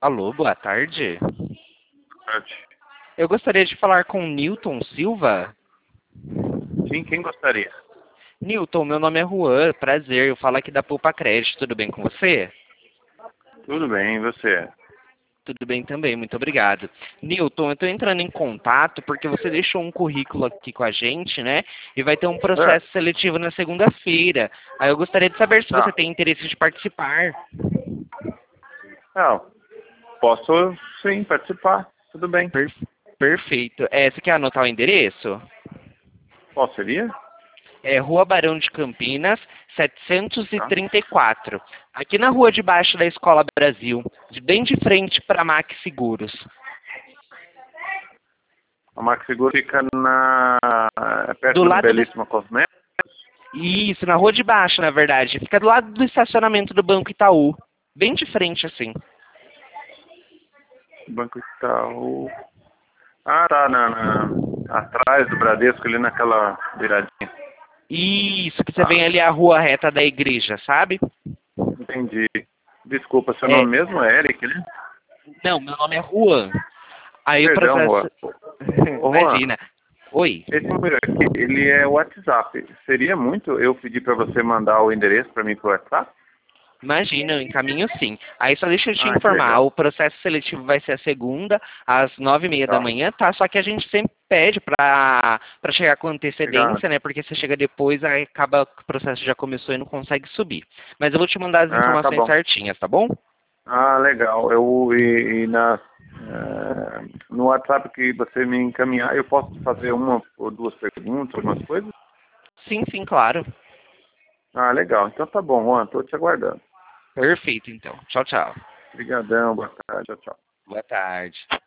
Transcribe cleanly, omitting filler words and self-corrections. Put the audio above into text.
Alô, boa tarde. Tarde. Eu gostaria de falar com Newton Silva. Sim, quem gostaria? Newton, meu nome é Juan, prazer. Eu falo aqui da Poupa Crédito, tudo bem com você? Tudo bem, e você? Tudo bem também, muito obrigado. Newton, eu estou entrando em contato porque você deixou um currículo aqui com a gente, né? E vai ter um É, processo seletivo na segunda-feira. Aí eu gostaria de saber se você tá. tem interesse de participar. Não, posso sim participar. Tudo bem. Per- Perfeito. Você quer anotar o endereço? Qual seria? É Rua Barão de Campinas, Tá. 734. Aqui na rua de baixo da Escola Brasil, bem de frente para a Max Seguros. A Max Seguro fica na Do perto do lado do... Belíssima Cosméticos. Isso, na rua de baixo, na verdade. Fica do lado do estacionamento do Banco Itaú. Bem de frente, assim. Banco Itaú. Ah, tá atrás do Bradesco, ali naquela viradinha. Isso, que você Tá, vem ali a rua reta da igreja, sabe? entendi. Desculpa, seu É, nome mesmo é Eric, né? não, meu nome é Juan. Aí o Perdão, Juan. processo... Ô, Juan, Imagina. Oi. esse número aqui, ele é WhatsApp. Seria muito eu pedir para você mandar o endereço para mim pro WhatsApp? Imagina, eu encaminho sim. Aí só deixa eu te Ah, que informar, legal. o processo seletivo vai ser a segunda, às 9h30 da Tá. manhã, tá? Só que a gente sempre pede pra chegar com Obrigado. antecedência, né? Porque você chega depois, aí acaba que o processo já começou e não consegue subir. Mas eu vou te mandar as Ah, tá informações bom. certinhas, tá bom? Ah, legal. No WhatsApp que você me encaminhar, eu posso fazer uma ou duas perguntas, algumas coisas? Sim, sim, claro. Ah, legal. Então tá bom, Juan. Estou te aguardando. Perfeito, então. Tchau, tchau. Obrigadão, boa tarde, tchau, tchau. Boa tarde.